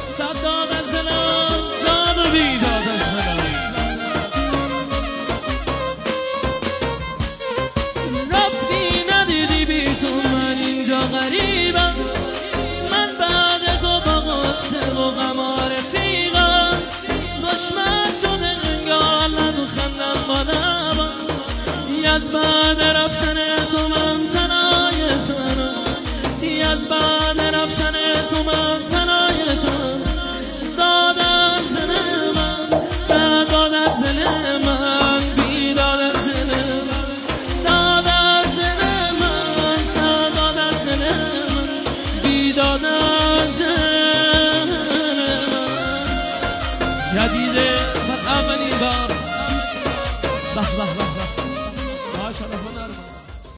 صد داد از دلم، داد و بیداد از دلم. رفتی ندیدی بی تو من اینجا غریبم، من بعد تو با غصه و غم و رفیقم. دشمن شده انگار لبخندم با لبم، از بعد رفتن تو من تنهای تنم، از بعد